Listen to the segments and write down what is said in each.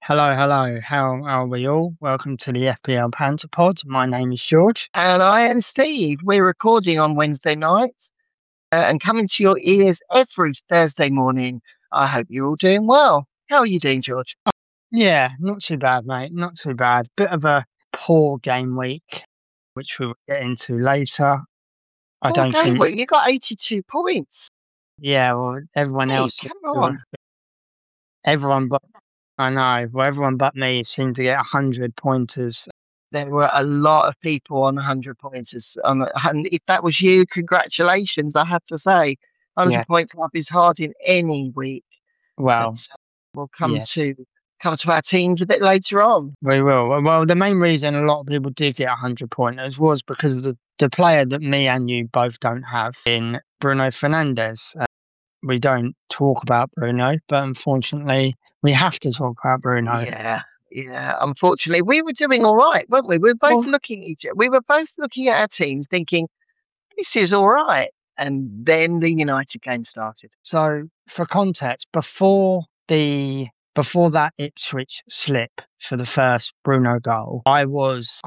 Hello, hello. How are we all? Welcome to the FPL Panther Pod. My name is George. And I am Steve. We're recording on Wednesday nights and coming to your ears every Thursday morning. I hope you're all doing well. How are you doing, George? Yeah, not too bad, mate. Not too bad. Bit of a poor game week, which we will get into later. I don't think. Well, you got 82 points. Yeah, well, everyone Hey, else. come on. Everyone but I know. Well, everyone but me seemed to get 100 pointers. There were a lot of people on 100 pointers. And if that was you, congratulations, I have to say. 100 Yeah. point club is hard in any week. Well, But we'll yeah, come to our teams a bit later on. we will. Well, the main reason a lot of people did get 100 pointers was because of the player that me and you both don't have in Bruno Fernandes. We don't talk about Bruno, but unfortunately, we have to talk about Bruno. Yeah. Unfortunately, we were doing all right, weren't we? We were both Well, looking at each other. We were both looking at our teams, thinking this is all right. And then the United game started. so for context, before that Ipswich slip for the first Bruno goal, I was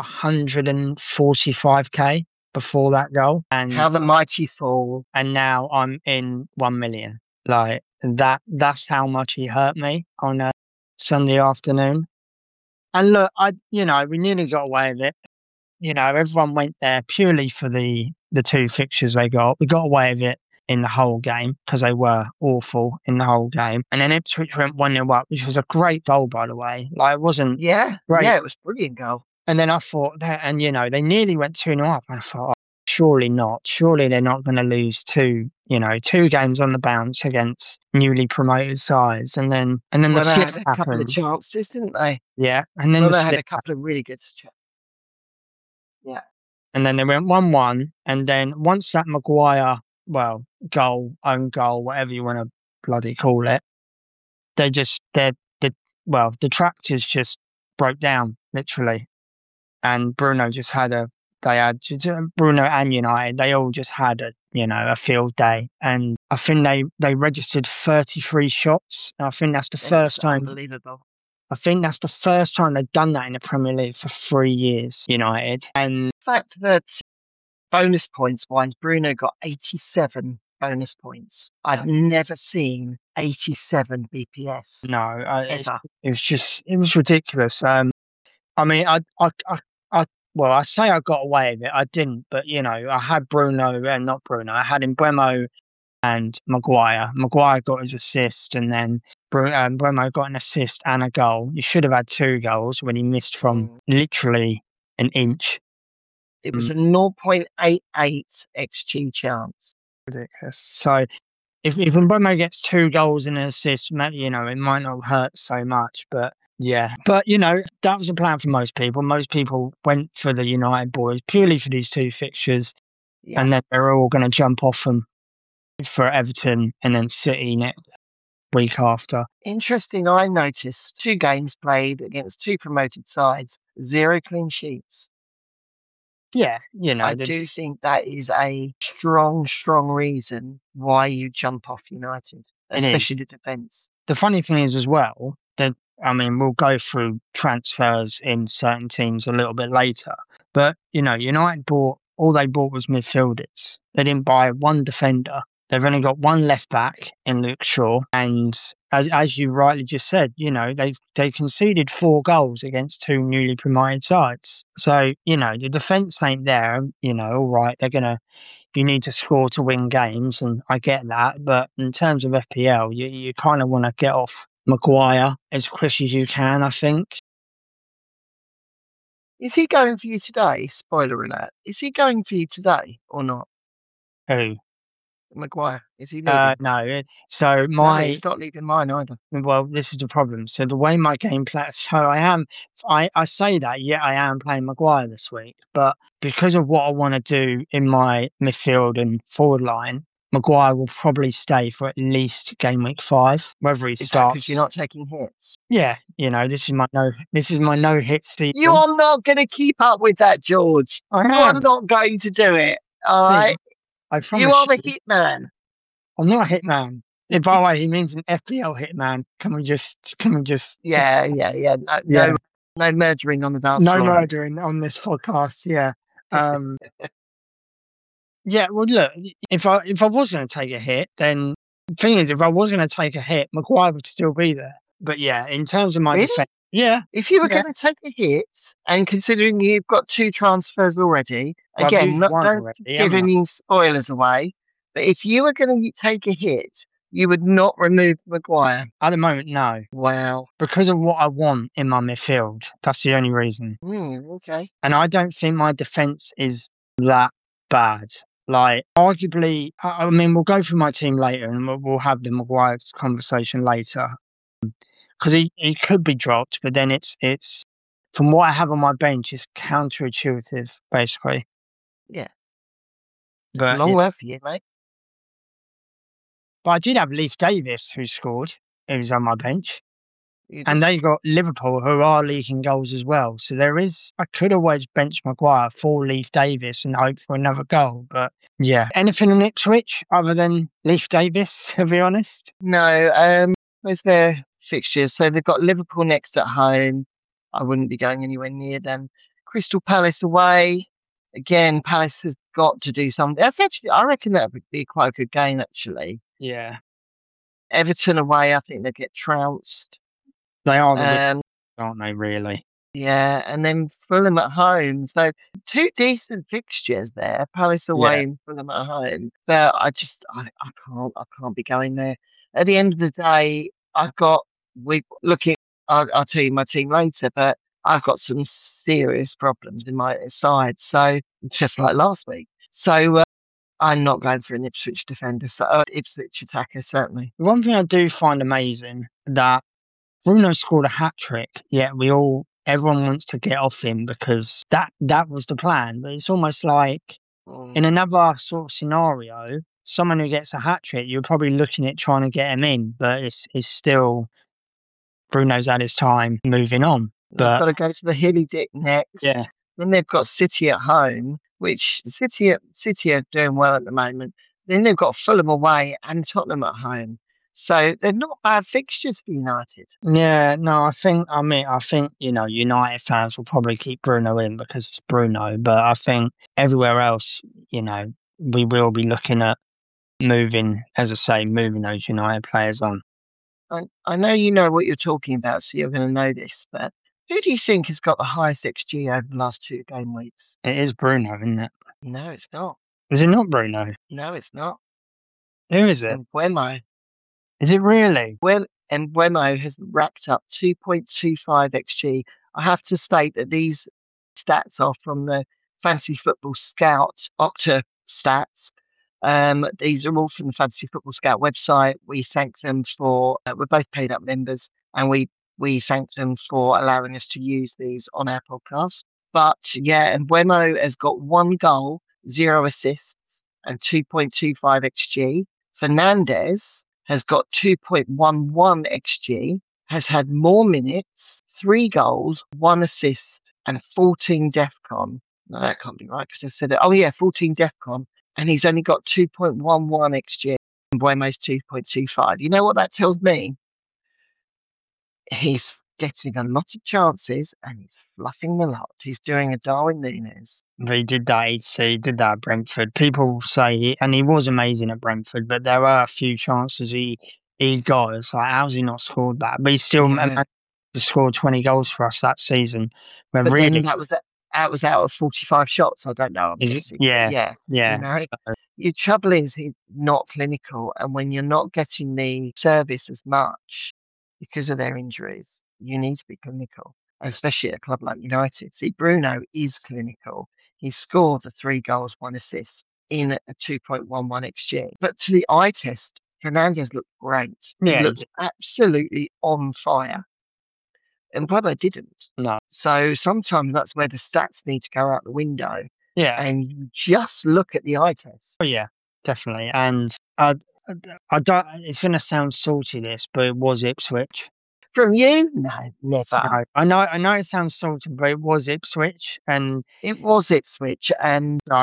145k before that goal, How the mighty fall. and now I'm in 1 million. Like that's how much he hurt me on a Sunday afternoon. And look, we nearly got away with it. Everyone went there purely for the two fixtures they got. We got away with it in the whole game because they were awful in the whole game. And then Ipswich went 1-0 up, which was a great goal, by the way. Like, it wasn't great. Yeah, it was a brilliant goal. And then I thought that, and they nearly went 2-0 up. And I thought, surely not. Surely they're not going to lose two games on the bounce against newly promoted sides. And then the They slip had a couple of happened. chances, didn't they? Yeah. And then Well, the they had slip a couple of really good chances. Yeah. And then they went 1-1. And then once that Maguire, own goal, whatever you want to bloody call it, the tractors just broke down, literally. And Bruno Bruno and United, they all just had a field day. And I think they registered 33 shots. I think that's the first time. Unbelievable. I think that's the first time they've done that in the Premier League for 3 years, United. And the fact that bonus points wise, Bruno got 87 bonus points. I've never seen 87 BPS. no, Ever. it was ridiculous. I mean, I say I got away with it. I didn't, but I had Bruno and not Bruno. I had Mbeumo and Maguire. Maguire got his assist, and then Mbeumo got an assist and a goal. You should have had 2 goals when he missed from literally an inch. It was a 0.88 XG chance. Ridiculous. So if Mbeumo gets 2 goals and an assist, maybe, it might not hurt so much, but yeah. But, that was a plan for most people. Most people went for the United boys purely for these 2 fixtures, and then they're all going to jump off them for Everton and then City next week after. Interesting, I noticed 2 games played against 2 promoted sides, 0 clean sheets. Yeah, I do think that is a strong reason why you jump off United, especially the defence. The funny thing is as well, that we'll go through transfers in certain teams a little bit later, but United all they bought was midfielders. They didn't buy 1 defender. They've only got 1 left back in Luke Shaw, and as you rightly just said, they conceded 4 goals against 2 newly promoted sides. So the defence ain't there. All right, you need to score to win games, and I get that. But in terms of FPL, you kind of want to get off Maguire as quick as you can, I think. Is he going for you today? Spoiler alert. Is he going for you today or not? Who? Maguire. Is he leaving? No. So he's not leaving mine either. Well, this is the problem. So the way my game plays, so I say that, yeah, I am playing Maguire this week, but because of what I want to do in my midfield and forward line, Maguire will probably stay for at least game week 5, whether he starts. Because you're not taking hits. Yeah, this is my no hit season. You are not going to keep up with that, George. I'm not going to do it. All right. I promise you are the hitman. I'm not a hitman. By the way, he means an FPL hitman. Can we just Yeah. yeah, No murdering on the dance no floor. murdering on this podcast. Yeah. Yeah, well, look, if I was going to take a hit, then the thing is, if I was going to take a hit, Maguire would still be there. But yeah, in terms of my Really? defense, yeah, If you were yeah. going to take a hit, and considering you've got 2 transfers already, Well, I've again, used not one don't already, give haven't I? any spoilers away, but if you were going to take a hit, you would not remove Maguire. At the moment, no, Wow. because of what I want in my midfield. That's the only reason. Okay. And I don't think my defense is that bad. Like, arguably, I mean, we'll go through my team later, and we'll have the Maguire conversation later. Because he could be dropped, but then it's from what I have on my bench, it's counterintuitive, basically. Yeah. It's a But long way for you, mate. I did have Leif Davis, who scored. He was on my bench. You And did. they got Liverpool, who are leaking goals as well. So I could always bench Maguire for Leif Davis and hope for another goal. But yeah, anything on Ipswich other than Leif Davis, to be honest? No, where's their fixtures? So they've got Liverpool next at home. I wouldn't be going anywhere near them. Crystal Palace away. Again, Palace has got to do something. That's actually, I reckon that would be quite a good game, actually. Yeah. Everton away, I think they get trounced. They are the winners, Um, aren't they, really? yeah, and then Fulham at home. So 2 decent fixtures there. Palace away Yeah. and Fulham at home. But I can't be going there. At the end of the day, I'll tell you my team later, but I've got some serious problems in my side. So just like last week. So I'm not going for an Ipswich defender, Ipswich attacker, certainly. One thing I do find amazing that Bruno scored a hat trick, yet everyone wants to get off him because that was the plan. But it's almost like in another sort of scenario, someone who gets a hat trick, you're probably looking at trying to get him in, but it's still Bruno's had his time moving on. They've But got to go to the Hilly Dick next. yeah, Then they've got City at home, which City are doing well at the moment. Then they've got Fulham away and Tottenham at home. So they're not bad fixtures for United. yeah, no, I think United fans will probably keep Bruno in because it's Bruno, but I think everywhere else, we will be looking at moving those United players on. I know you know what you're talking about, so you're going to know this, but who do you think has got the highest XG over the last 2 game weeks? It is Bruno, isn't it? No, it's not. Is it not Bruno? No, it's not. Who is it? Mbeumo. Is it really? Well, Mbeumo has racked up 2.25 XG. I have to state that these stats are from the Fantasy Football Scout Opta stats. These are all from the Fantasy Football Scout website. We thank them for, we're both paid up members, and we thank them for allowing us to use these on our podcast. But yeah, and Mbeumo has got 1 goal, 0 assists, and 2.25 XG. Fernandes has got 2.11 XG, has had more minutes, 3 goals, 1 assist, and 14 DEFCON. No, that can't be right because I said it. Oh, yeah, 14 DEFCON. And he's only got 2.11 XG and Mbeumo's 2.25. You know what that tells me? He's getting a lot of chances and he's fluffing the lot. He's doing a Darwin Núñez. He did that. He did that at Brentford. People say and he was amazing at Brentford, but there were a few chances he got. It's like, how's he not scored that? But he still managed to score 20 goals for us that season. But then that was out of 45 shots. I don't know. Yeah. You know, your trouble is he's not clinical, and when you're not getting the service as much because of their injuries, you need to be clinical, especially at a club like United. See, Bruno is clinical. He scored the 3 goals, 1 assist in a 2.11 XG. But to the eye test, Fernandes looked great. Yeah, he looked absolutely on fire. And Mbeumo didn't. No. So sometimes that's where the stats need to go out the window. Yeah. And you just look at the eye test. Oh, yeah, definitely. And I don't, it's going to sound salty, this, but it was Ipswich. From you? No, never. No, I know it sounds salty, but it was Ipswich. And it was Ipswich. And so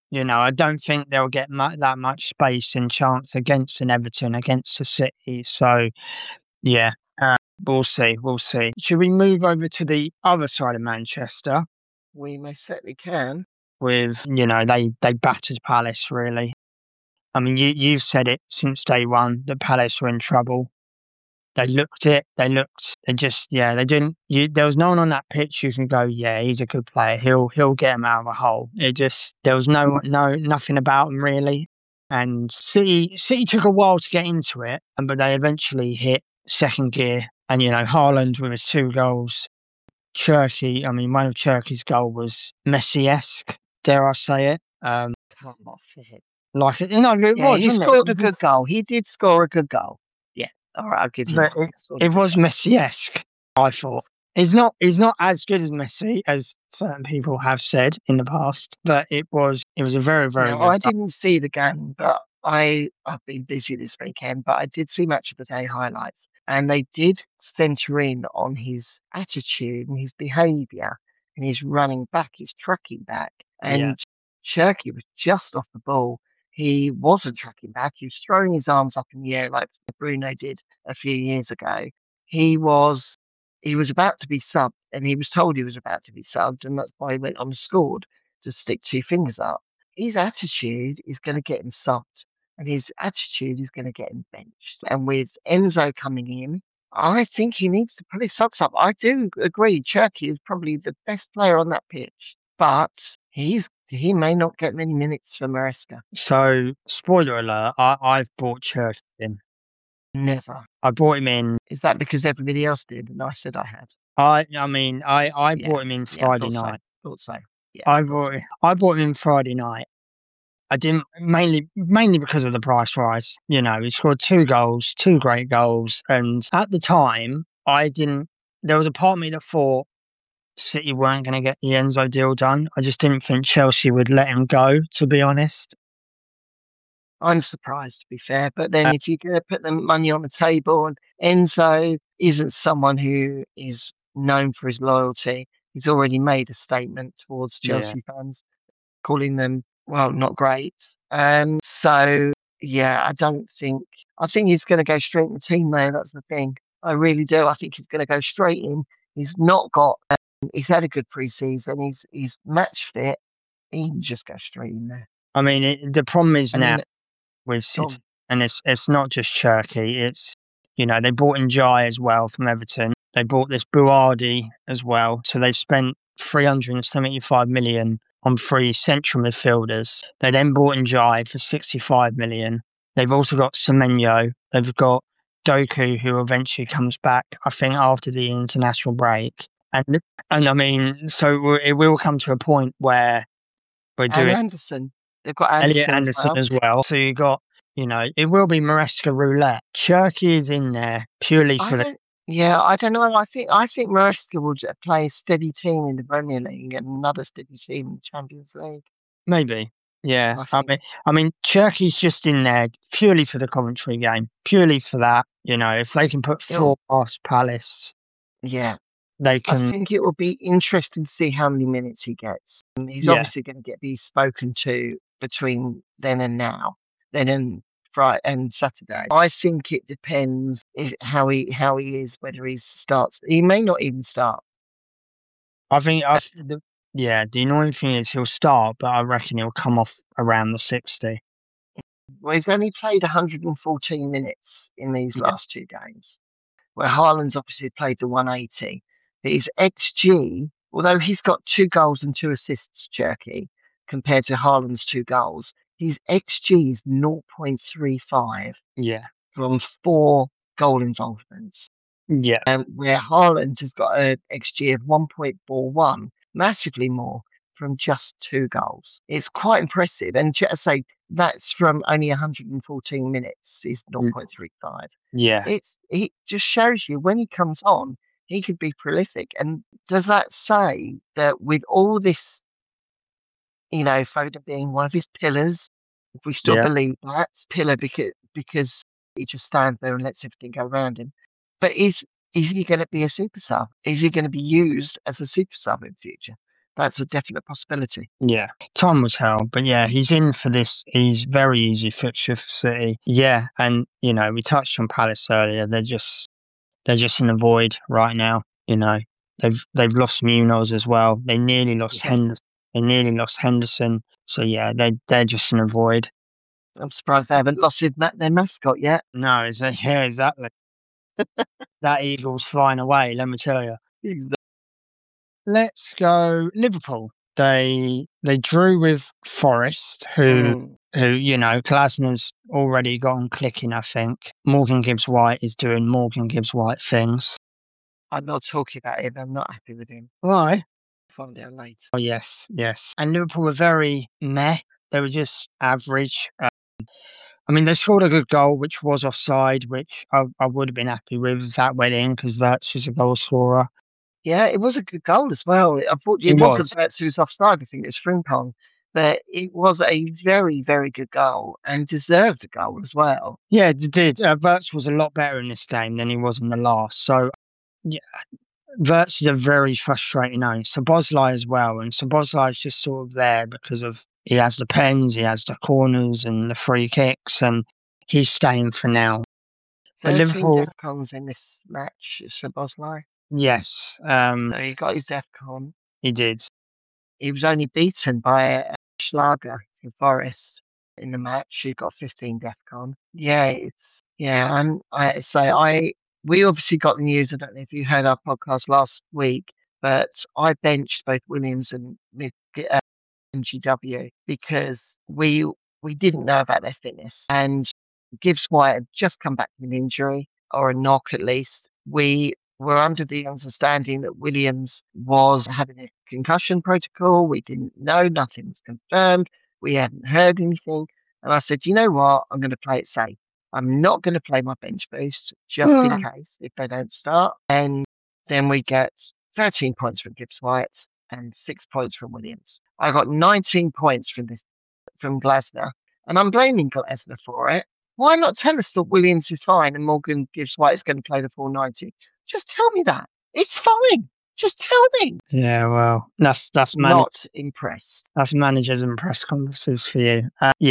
I don't think they'll get that much space and chance against an Everton, against the City. So, yeah, we'll see. We'll see. Should we move over to the other side of Manchester? We most certainly can. With they battered Palace really. I mean, you've said it since day one that Palace were in trouble. They looked it. They looked. They just They didn't. There was no one on that pitch who can go. Yeah, he's a good player. He'll get him out of a hole. It just there was nothing about him really. And City took a while to get into it, but they eventually hit second gear. And Haaland with his 2 goals. Cherky. I mean, one of Cherky's goal was Messi-esque. Dare I say it? Come off it. Like it Yeah, was. he Wasn't scored it? a good goal. He did score a good goal. Yeah. All right, I'll give you But that. He scored a it good was goal. Messi-esque, I thought. He's not as good as Messi, as certain people have said in the past, but it was a very, very Now, good I goal. didn't see the game, but I've been busy this weekend, but I did see Match of the Day highlights, and they did centre in on his attitude and his behaviour and his running back, his tracking back. Yeah. And Cherky was just off the ball. He wasn't tracking back. He was throwing his arms up in the air like Bruno did a few years ago. He was he was about to be subbed, and he was told he was about to be subbed, and that's why he went on and scored to stick 2 fingers up. His attitude is going to get him subbed, and his attitude is going to get him benched. And with Enzo coming in, I think he needs to put his socks up. I do agree, Cherky is probably the best player on that pitch, but he may not get many minutes for Maresca. So, spoiler alert, I've bought Cherky in. Never. I bought him in. Is that because everybody else did, and I said I had? I mean, I Yeah, bought him in yeah, I Friday thought so. night. Thought so. Yeah, I thought so. bought him in Friday night. I didn't mainly because of the price rise. He scored 2 goals, 2 great goals, and at the time, I didn't. There was a part of me that thought City weren't going to get the Enzo deal done. I just didn't think Chelsea would let him go, to be honest. I'm surprised, to be fair. But then if you're going to put the money on the table, and Enzo isn't someone who is known for his loyalty, he's already made a statement towards Yeah. Chelsea fans, calling them, well, not great. So, yeah, I think he's going to go straight in the team, though. That's the thing. I really do. I think he's going to go straight in. He's not got, he's had a good pre-season. He's match fit. He can just go straight in there. I mean, the problem is And now then, with go City, on. and it's not just Cherky. It's they bought in Jai as well from Everton. They bought this Buardi as well. So they've spent 375 million on 3 central midfielders. They then bought in Jai for 65 million. They've also got Semenyo. They've got Doku, who eventually comes back, I think, after the international break. And I mean, so it will come to a point where we're And doing Anderson. They've got Elliot Anderson Anderson as well. So you got, it will be Maresca roulette. Cherky is in there purely I for the don't. Yeah, I don't know. I think Maresca will play a steady team in the Premier League and another steady team in the Champions League. maybe. Yeah. I I think. mean Cherky's just in there purely for the Coventry game. Purely for that. If they can put 4 past Palace, Yeah, they I can. think it will be interesting to see how many minutes he gets. He's Yeah. obviously going to get these spoken to between then and now, then and Friday and Saturday. I think it depends how he is, whether he starts. He may not even start. I think the annoying thing is he'll start, but I reckon he'll come off around the 60. Well, he's only played 114 minutes in these Yeah. last 2 games, where Haaland's obviously played the 180. His XG, although he's got 2 goals and 2 assists, Cherky, compared to Haaland's 2 goals, his XG is 0.35 Yeah. from 4 goal involvements. Yeah. Where Haaland has got an XG of 1.41, massively more from just 2 goals. It's quite impressive. And to say that's from only 114 minutes is 0.35. Yeah. It just shows you when he comes on, he could be prolific. And does that say that with all this, Foden being one of his pillars, if we still Yeah. believe that pillar because he just stands there and lets everything go around him. But is he going to be a super sub? Is he going to be used as a super sub in future? that's a definite possibility. Yeah, time will tell. But yeah, he's in for this. He's very easy fixture for City. Yeah, and we touched on Palace earlier. They're just in a void right now. They've lost Munoz as well. They nearly lost Yeah. Henderson. They nearly lost Henderson. So yeah, they're just in a void. I'm surprised they haven't lost their mascot yet. No, yeah, exactly. That eagle's flying away. Let me tell you. Exactly. Let's go Liverpool. They drew with Forest, who Glasner's already got on clicking, I think. Morgan Gibbs-White is doing Morgan Gibbs-White things. I'm not talking about him. I'm not happy with him. Why? Find out later. Oh, yes. And Liverpool were very meh. They were just average. They scored a good goal, which was offside, which I would have been happy with if that went in, because Wirtz was a goal scorer. Yeah, it was a good goal as well. Unfortunately, it wasn't Wirtz who was offside. I think it was Frimpong. But it was a very, very good goal and deserved a goal as well. Yeah, it did. Wirtz was a lot better in this game than he was in the last. So, yeah, Wirtz is a very frustrating owner. Szoboszlai as well. And Szoboszlai is just sort of there because he has the pens, he has the corners and the free kicks, and he's staying for now. 13 DEFCONs in this match is Szoboszlai. Yes. So he got his DEFCON. He did. He was only beaten by Schlager from Forest in the match. He got 15 DEFCON. We obviously got the news. I don't know if you heard our podcast last week, but I benched both Williams and MGW because we didn't know about their fitness, and Gibbs-White had just come back from an injury, or a knock at least. We were under the understanding that Williams was having a concussion protocol. We didn't know, nothing was confirmed. We hadn't heard anything. And I said, you know what? I'm going to play it safe. I'm not going to play my bench boost just in case if they don't start. And then we get 13 points from Gibbs-White and 6 points from Williams. I got 19 points from Glasner, and I'm blaming Glasner for it. Why not tell us that Williams is fine and Morgan Gibbs-White is going to play the full 90? Just tell me that. It's fine. Just tell me. Yeah, well, that's not impressed. That's managers and press conferences for you.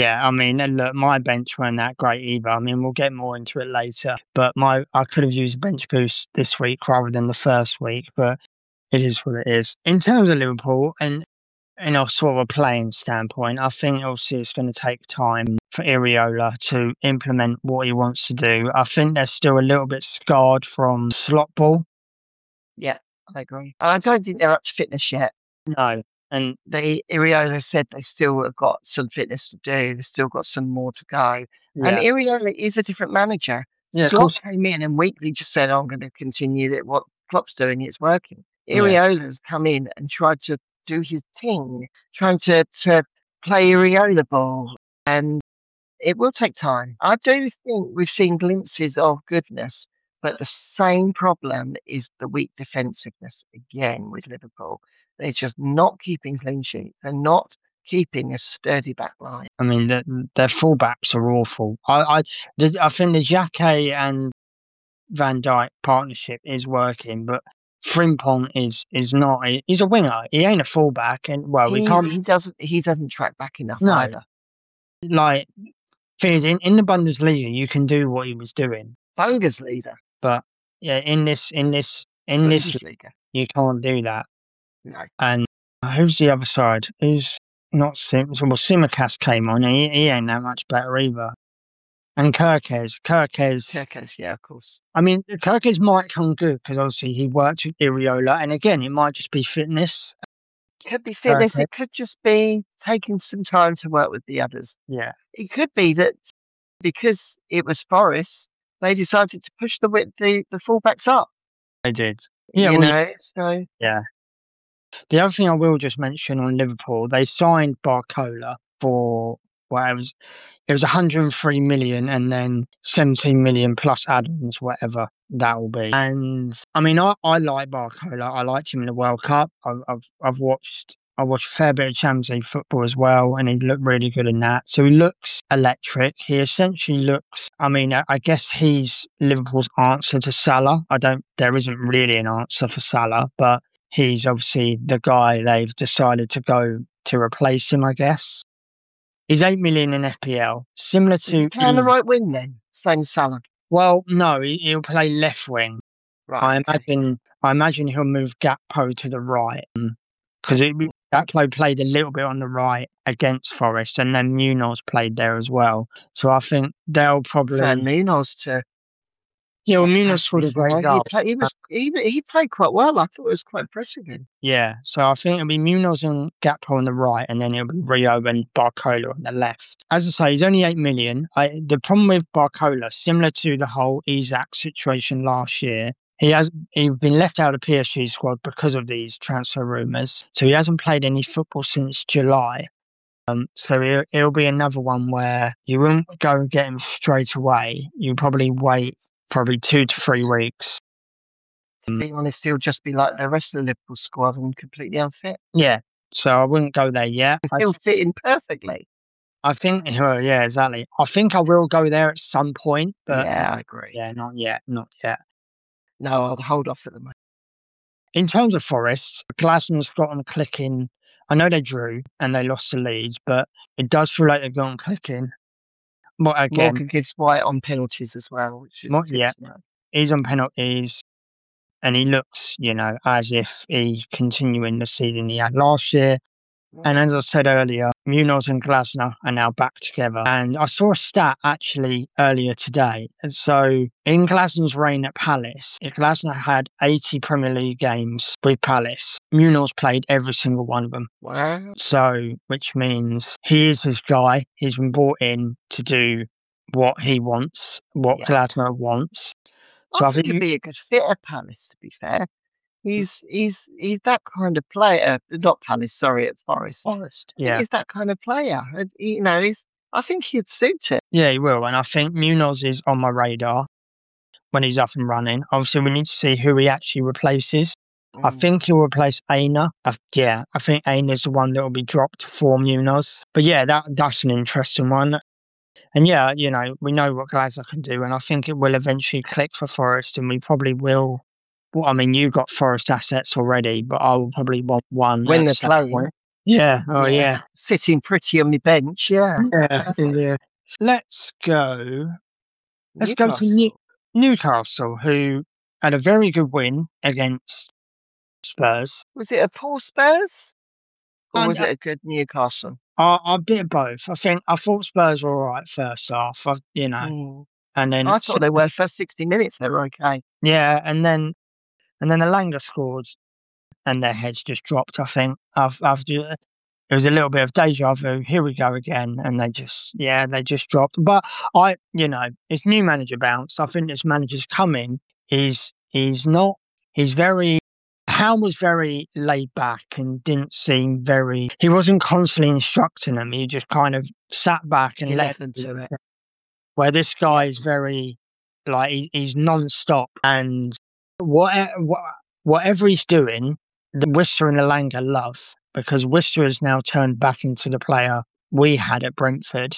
Look, my bench weren't that great either. We'll get more into it later. But I could have used bench boost this week rather than the first week. But it is what it is. In terms of Liverpool and sort of a playing standpoint, I think obviously it's going to take time for Iraola to implement what he wants to do. I think they're still a little bit scarred from slot ball. Yeah, I agree. I don't think they're up to fitness yet. No. And Iraola said they still have got some fitness to do. They've still got some more to go. Yeah. And Iraola is a different manager. Yeah, Slot came in and weekly just said, I'm going to continue that. What Klopp's doing, it's working. Iraola's come in and tried to do his thing, trying to play Iraola ball. And it will take time. I do think we've seen glimpses of goodness, but the same problem is the weak defensiveness again with Liverpool. They're just not keeping clean sheets. They're not keeping a sturdy back line. Their fullbacks are awful. I think the Xhaka and Van Dijk partnership is working, but Frimpong is not. He's a winger. He ain't a fullback, and we can't. He doesn't track back enough either. Like, in the Bundesliga, you can do what he was doing. Bundesliga, but yeah, in this Bundesliga, you can't do that. No. And who's the other side? Who's not Sims? Well, Tsimikas came on. He ain't that much better either. And Kerkez, yeah, of course. Kerkez might come good because obviously he worked with Iraola, and again, it might just be fitness. It could be fitness. It could just be taking some time to work with the others. Yeah, it could be that because it was Forest, they decided to push the fullbacks up. They did. Yeah, yeah. The other thing I will just mention on Liverpool, they signed Barcola for it was 103 million and then 17 million plus add-ons, whatever that will be. And I like Barcola. I liked him in the World Cup. I've watched a fair bit of Champions League football as well, and he looked really good in that. So he looks electric. He essentially looks. I guess he's Liverpool's answer to Salah. There isn't really an answer for Salah, but he's obviously the guy they've decided to go to replace him, I guess. He's 8 million in FPL, similar Is he to playing the right wing then? Same as Salah. Well, no, he'll play left wing. Right. Okay. I imagine he'll move Gakpo to the right because Gakpo played a little bit on the right against Forest, and then Munoz played there as well. So I think they'll probably. Munoz to Yeah, well, Munoz scored a great goal. He played quite well. I thought it was quite impressive. Yeah, so I think it'll be Munoz and Gakpo on the right, and then it'll be Rio and Barcola on the left. As I say, he's only 8 million. The problem with Barcola, similar to the whole Isak situation last year, he's been left out of the PSG squad because of these transfer rumours. So he hasn't played any football since July. So it'll be another one where you won't go and get him straight away. You'll probably wait 2 to 3 weeks. To be honest, he'll just be like the rest of the Liverpool squad and completely unfit. Yeah, so I wouldn't go there yet. He'll fit in perfectly. I think, yeah, exactly. I think I will go there at some point, but yeah, I agree. Yeah, not yet. No, I'll hold off at the moment. In terms of Forest, Glasnow's got them clicking. I know they drew and they lost to Leeds, but it does feel like they've got them clicking. But again, Morgan gives White on penalties as well, which is good to know. He's on penalties, and he looks, as if he's continuing the season he had last year. And as I said earlier, Munoz and Glasner are now back together. And I saw a stat actually earlier today. And so in Glasner's reign at Palace, Glasner had 80 Premier League games with Palace. Munoz played every single one of them. Wow. So, which means he is his guy. He's been brought in to do what he wants, what Glasner wants. So I think he'd be a good fit at Palace, to be fair. He's that kind of player. Not Palace, sorry, at Forest. Yeah. He's that kind of player. I think he'd suit it. Yeah, he will. And I think Munoz is on my radar when he's up and running. Obviously, we need to see who he actually replaces. I think he'll replace Aina. I think Aina's the one that will be dropped for Munoz. But yeah, that's an interesting one. And yeah, we know what Glasner can do, and I think it will eventually click for Forest, and we probably will. Well, I mean, you've got Forest assets already, but I will probably want one when they're playing. Yeah. Oh, yeah. Sitting pretty on the bench. Yeah. Yeah. Let's go. Let's go to Newcastle, who had a very good win against Spurs. Was it a poor Spurs, or was it a good Newcastle? A bit of both. I thought Spurs were all right first half. And then I thought they were first 60 minutes. They were okay. Yeah, and then Elanga scored, and their heads just dropped. I think after it was a little bit of deja vu. Here we go again, and they just dropped. But it's new manager bounce. I think this manager's coming. He's very. Howe was very laid back and didn't seem very. He wasn't constantly instructing them. He just kind of sat back and let them do it. Where this guy is very, he's non-stop, and whatever he's doing, the Wissa and Elanga love, because Wissa has now turned back into the player we had at Brentford.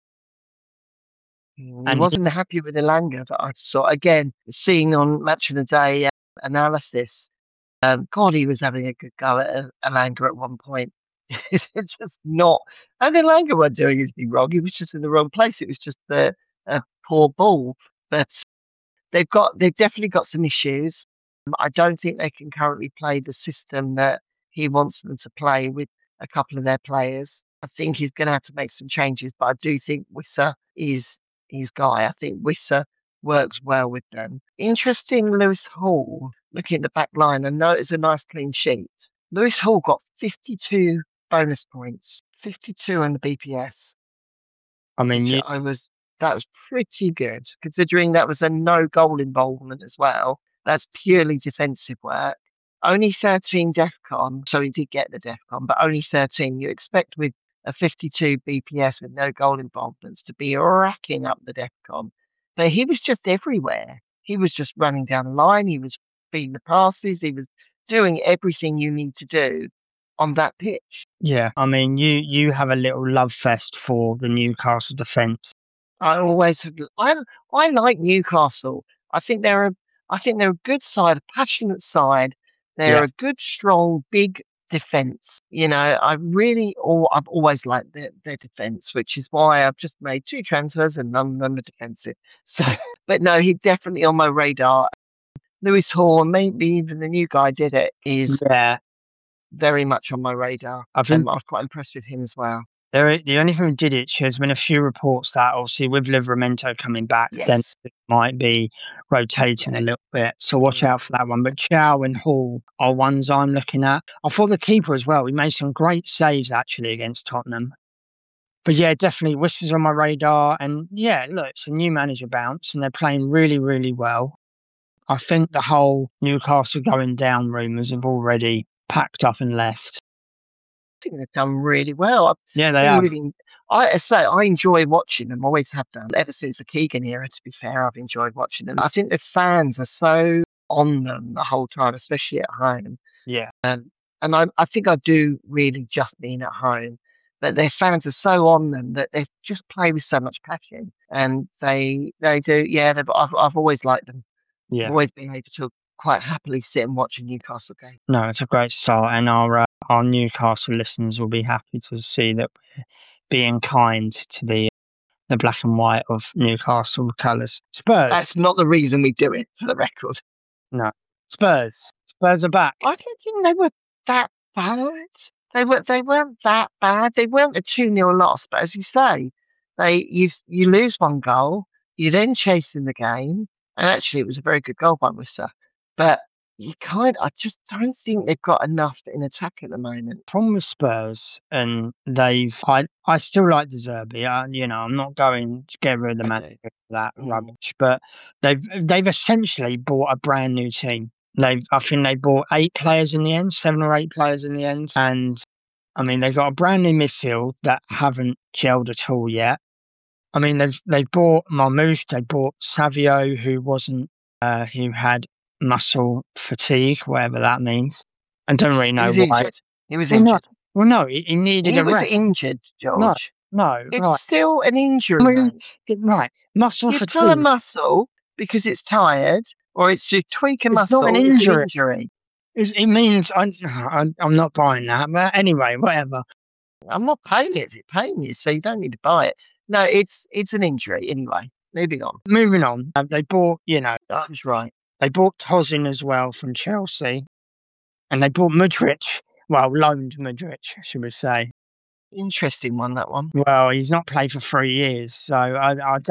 I wasn't happy with Elanga, but I saw again seeing on Match of the Day analysis. God, he was having a good go at Elanga at one point. It's just not. And Elanga wasn't doing anything wrong. He was just in the wrong place. It was just a poor ball. But they've definitely got some issues. I don't think they can currently play the system that he wants them to play with a couple of their players. I think he's going to have to make some changes, but I do think Wissa is his guy. I think Wissa works well with them. Interesting, Lewis Hall, looking at the back line, I know it's a nice clean sheet. Lewis Hall got 52 bonus points, 52 on the BPS. I mean, that was pretty good, considering that was a no goal involvement as well. That's purely defensive work. Only 13 DEFCON, so he did get the DEFCON, but only 13. You expect with a 52 BPS with no goal involvements to be racking up the DEFCON. But he was just everywhere. He was just running down the line. He was feeding the passes. He was doing everything you need to do on that pitch. Yeah, I mean, you have a little love fest for the Newcastle defence. I like Newcastle. I think they're a good side, a passionate side. They're a good, strong, big defence. I've always liked their defence, which is why I've just made 2 transfers and none of them are defensive. So, but no, he's definitely on my radar. Lewis Hall, and maybe even the new guy did it, is Yeah, very much on my radar. I think I was quite impressed with him as well. the only thing with Didic, there's been a few reports that obviously with Livramento coming back, then Yes. it might be rotating a little bit. So watch Mm. out for that one. But Chow and Hall are ones I'm looking at. I thought the keeper as well. He made some great saves actually against Tottenham. But yeah, definitely Whistler's on my radar. And yeah, look, it's a new manager bounce and they're playing really, really well. I think the whole Newcastle going down rumours have already packed up and left. I think they've done really well. Yeah, they have. I enjoy watching them. Always have done ever since the Keegan era. To be fair, I've enjoyed watching them. I think the fans are so on them the whole time, especially at home. Yeah. And I think I do really just mean at home. But their fans are so on them that they just play with so much passion, and they do. Yeah, I've always liked them. Yeah. I've always been able to quite happily sit and watch a Newcastle game. No, it's a great start, and our Newcastle listeners will be happy to see that we're being kind to the black and white of Newcastle colours. Spurs. That's not the reason we do it, for the record. No. Spurs. Spurs are back. I don't think they were that bad. They weren't that bad. They weren't a 2-0 loss, but as you say, you lose one goal, you then chase in the game, and actually it was a very good goal by Worcester. But I just don't think they've got enough in attack at the moment. Problem with Spurs, and I still like De Zerbi. I'm not going to get rid of the manager for that rubbish, but they've essentially bought a brand new team. I think they bought 8 players in the end, 7 or 8 players in the end, and I mean they've got a brand new midfield that haven't gelled at all yet. I mean they've bought Marmoush, they bought Savio, who had muscle fatigue, whatever that means. I don't really know why. He was injured. Well, no, he needed a rest. He was injured, George. No, it's right. Still an injury. Right, muscle fatigue. You pull a muscle because it's tired, or it's to tweak a muscle. Not an injury. It's an injury. It means I'm not buying that. But anyway, whatever. I'm not paying it if it's paying you, so you don't need to buy it. No, it's an injury anyway. Moving on. They bought, that was right. They bought Tosin as well from Chelsea, and they bought Mudryk. Well, loaned Mudryk, should we say? Interesting one, that one. Well, he's not played for 3 years, so I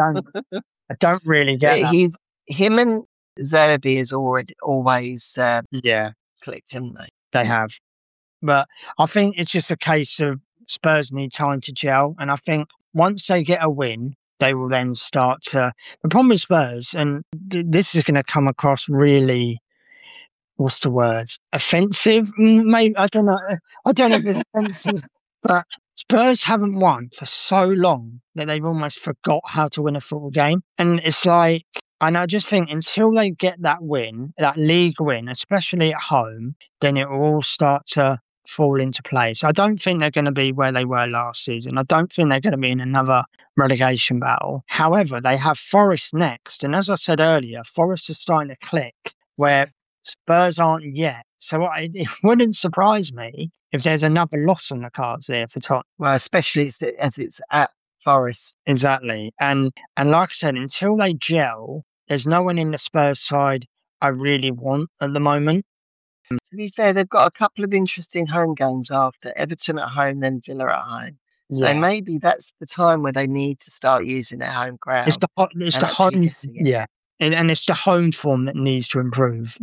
don't really get that. Him and Zerbi has always clicked, haven't they? They have, but I think it's just a case of Spurs need time to gel, and I think once they get a win, they will then start to. The problem with Spurs, and this is going to come across really, what's the word? Offensive? Maybe I don't know. I don't know if it's offensive, but Spurs haven't won for so long that they've almost forgot how to win a football game, and it's like. And I just think until they get that win, that league win, especially at home, then it will all start to fall into place. I don't think they're going to be where they were last season. I don't think they're going to be in another relegation battle. However, they have Forest next. And as I said earlier, Forest is starting to click where Spurs aren't yet. So it wouldn't surprise me if there's another loss on the cards there for Tottenham. Well, especially as it's at Forest. Exactly. And like I said, until they gel, there's no one in the Spurs side I really want at the moment. To be fair, they've got a couple of interesting home games after Everton at home, then Villa at home. So maybe that's the time where they need to start using their home crowd. It's the home, and it's the home form that needs to improve.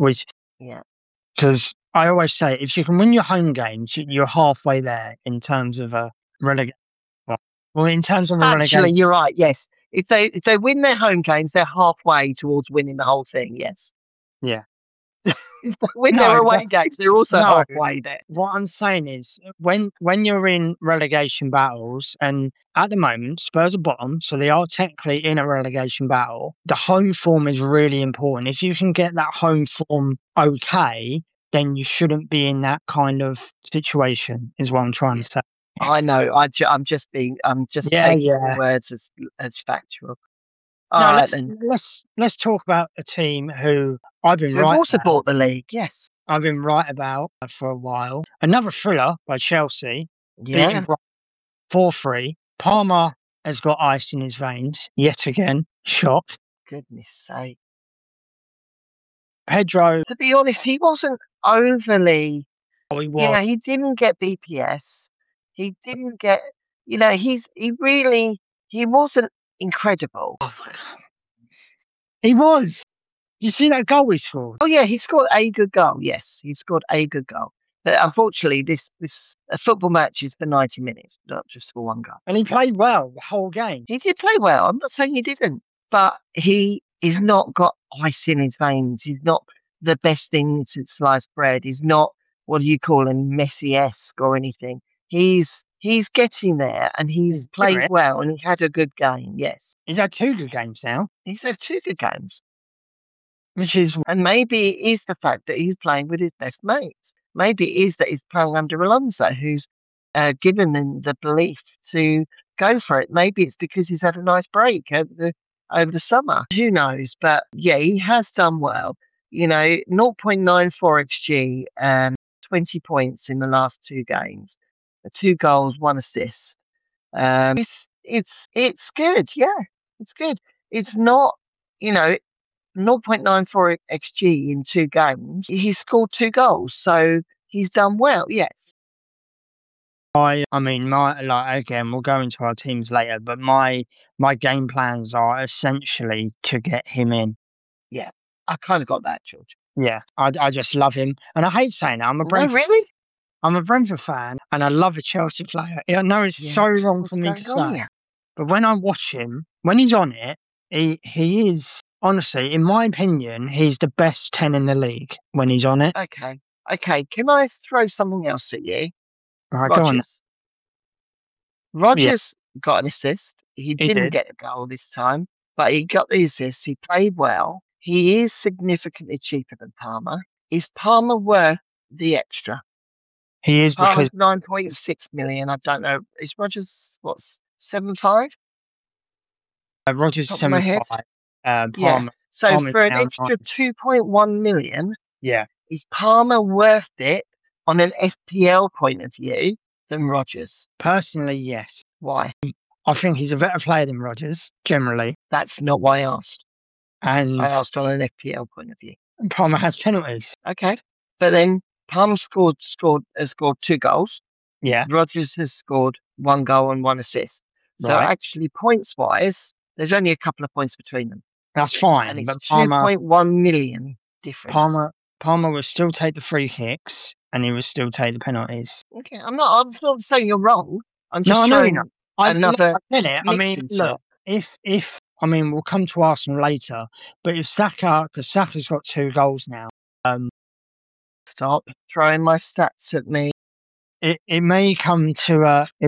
Because I always say, if you can win your home games, you're halfway there in terms of a relegation. Well, in terms of a relegation, actually, you're right. Yes, if they win their home games, they're halfway towards winning the whole thing. Yes. Yeah. When they're away games, they're also halfway there. What I'm saying is, when you're in relegation battles, and at the moment Spurs are bottom, so they are technically in a relegation battle. The home form is really important. If you can get that home form okay, then you shouldn't be in that kind of situation. Is what I'm trying to say. I know. I'm just taking the words as factual. Let's talk about a team who I've been right. They've also bought the league. Yes. I've been right about for a while. Another thriller by Chelsea, beating Yeah, Brighton 4-3. Palmer has got ice in his veins yet again. Shock. goodness sake. Pedro, To be honest, he wasn't overly, oh, he was. he didn't get BPS. He didn't get, he wasn't incredible. Oh my God. He was. You see that goal he scored? Oh yeah, he scored a good goal. Yes, he scored a good goal. But unfortunately, this a football match is for 90 minutes, not just for one goal. And he played well the whole game. He did play well. I'm not saying he didn't, but he is not got ice in his veins. He's not the best thing since sliced bread. He's not what do you call him, Messi-esque or anything. He's getting there, and he's He's played doing it. well, and he had a good game. Yes, He's had 2 good games now, he's had 2 good games. which is And maybe it is the fact that he's playing with his best mates. Maybe it is that he's playing under Alonso, who's given him the belief to go for it. Maybe it's because he's had a nice break over the summer. Who knows? But yeah, he has done well. 0.94 XG, 20 points in the last 2 games, 2 goals, 1 assist. It's good. Yeah, it's good. It's not, you know, 0.94 XG in 2 games. He scored 2 goals, so he's done well. Yes. I mean, again, we'll go into our teams later, but my game plans are essentially to get him in. Yeah, I kind of got that, George. Yeah, I just love him, and I hate saying that. No, really? I'm a Brentford fan, and I love a Chelsea player. I know it's Yeah. so wrong What's for me going to on say, here? but when I watch him, when he's on it, he is honestly, in my opinion, he's the best 10 in the league when he's on it. Okay. Can I throw something else at you? Right, go on. Rogers. Yeah, Rogers got an assist. He he didn't did. get a goal this time, but he got the assist. He played well. He is significantly cheaper than Palmer. Is Palmer worth the extra? He is because Palmer's 9.6 million. I don't know. Is Rogers what 7.5? Rodgers Top of my head. 75. Yeah. So Palmer's for an now extra 9. 2.1 million, Yeah, is Palmer worth it on an FPL point of view than Rogers? personally, yes. Why? I think he's a better player than Rodgers generally, That's not why I asked. and I asked on an FPL point of view. Palmer has penalties. Okay. But then Palmer has scored 2 goals. Yeah, Rogers has scored 1 goal and 1 assist. So right. actually, points wise, there's only a couple of points between them. That's And fine, it's but Palmer 2.1 million difference. Palmer will still take the free kicks, and he will still take the penalties. Okay, I'm not saying you're wrong. I'm No, just I know you're throwing not. I another get it. I mix mean, into look, it. if I mean, we'll come to Arsenal later, but if Saka, because Saka's got 2 goals now, Stop throwing my stats at me. it may come to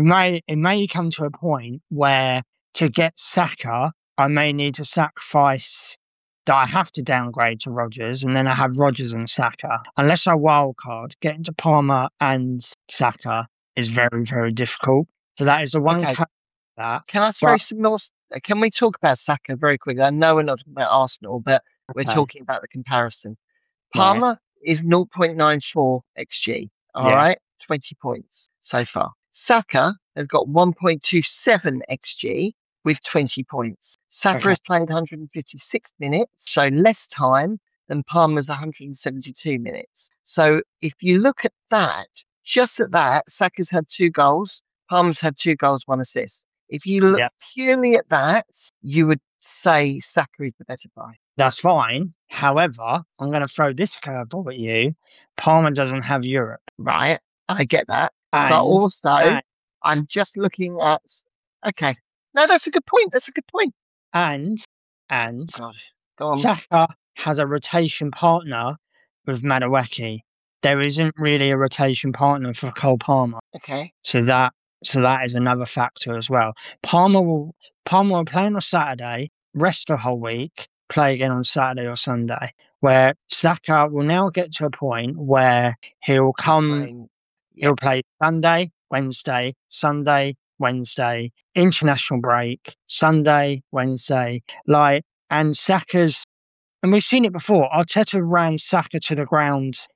a point where to get Saka, I may need to sacrifice that I have to downgrade to Rodgers, and then I have Rodgers and Saka. Unless I wildcard, getting to Palmer and Saka is very, very difficult. So that is the one Okay. cut that. Can I throw But some more? Can we talk about Saka very quickly? I know we're not talking about Arsenal, but we're okay, talking about the comparison. right, Palmer is 0.94 XG. All yeah, right, 20 points so far. Saka has got 1.27 XG with 20 points. Saka okay, has played 156 minutes, so less time than Palmer's 172 minutes. So if you look at that, just at that, Saka's had 2 goals, Palmer's had 2 goals, 1 assist. If you look yeah, purely at that, you would say Saka is the better buy. that's fine. However, I'm going to throw this curveball at you. Palmer doesn't have Europe, Right, I get that. But and also, and I'm just looking at. Okay. No, that's a good point. That's a good point. and and God, go on. Saka has a rotation partner with Madueke. There isn't really a rotation partner for Cole Palmer. Okay. So that is another factor as well. Palmer will play on a Saturday, rest the whole week, play again on Saturday or Sunday. Where Saka will now get to a point where he'll Playing. Yeah. he'll play Sunday, Wednesday, Sunday, Wednesday, international break, Sunday, Wednesday, and we've seen it before. Arteta ran Saka to the ground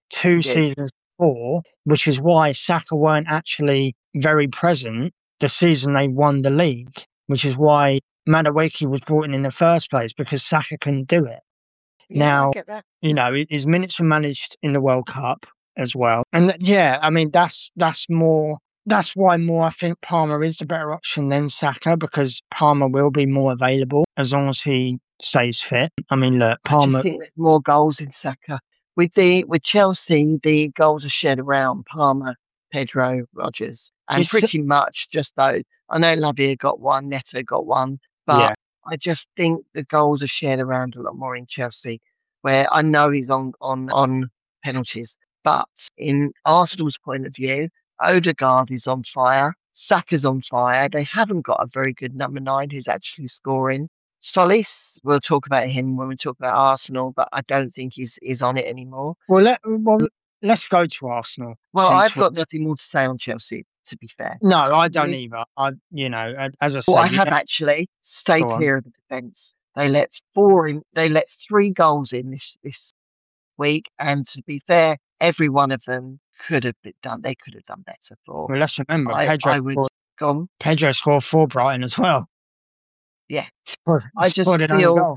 two He did. seasons before, which is why Saka weren't actually very present the season they won the league, which is why Madueke was brought in the first place, because Saka couldn't do it. Yeah, I Now, get that. his minutes were managed in the World Cup as well. And I mean, that's why more I think Palmer is the better option than Saka, because Palmer will be more available as long as he stays fit. I mean, look, I just Palmer, think there's more goals in Saka. With Chelsea, the goals are shared around Palmer, Pedro, Rodgers, and it's, pretty much just those. I know Lavia got one, Neto got one, but yeah, I just think the goals are shared around a lot more in Chelsea, where I know he's on penalties, but in Arsenal's point of view, Odegaard is on fire, Saka's on fire. They haven't got a very good number 9 who's actually scoring. Solis, we'll talk about him when we talk about Arsenal, but I don't think he's on it anymore. well, let's go to Arsenal. Well, Since I've got nothing more to say on Chelsea, to be fair. no, I don't You- either. As I Well, I say, have actually stayed go on. clear of the defence. They let 3 goals in this week, and to be fair, every one of them could have been done. They could have done better for. Well, let's remember I would go on. Pedro scored for Brighton as well. Yeah. I just feel